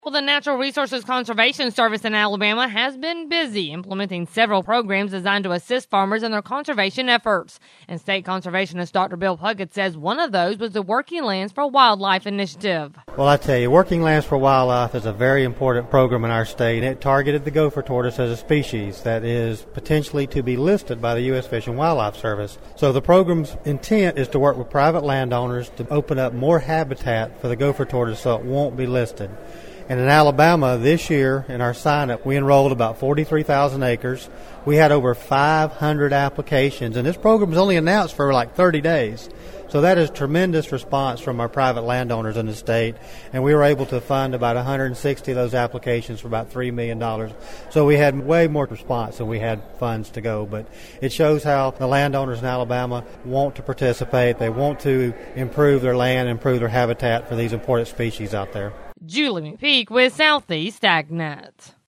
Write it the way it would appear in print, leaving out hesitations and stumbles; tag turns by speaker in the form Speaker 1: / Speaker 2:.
Speaker 1: Well, the Natural Resources Conservation Service in Alabama has been busy implementing several programs designed to assist farmers in their conservation efforts. And State Conservationist Dr. Bill Puckett says one of those was the Working Lands for Wildlife initiative.
Speaker 2: Well, I tell you, Working Lands for Wildlife is a very important program in our state. It targeted the gopher tortoise as a species that is potentially to be listed by the U.S. Fish and Wildlife Service. So the program's intent is to work with private landowners to open up more habitat for the gopher tortoise so it won't be listed. And in Alabama this year, in our sign-up, we enrolled about 43,000 acres. We had over 500 applications, and this program was only announced for like 30 days. So that is tremendous response from our private landowners in the state, and we were able to fund about 160 of those applications for about $3 million. So we had way more response than we had funds to go, but it shows how the landowners in Alabama want to participate. They want to improve their land, improve their habitat for these important species out there.
Speaker 1: Julie McPeak with Southeast AgNet.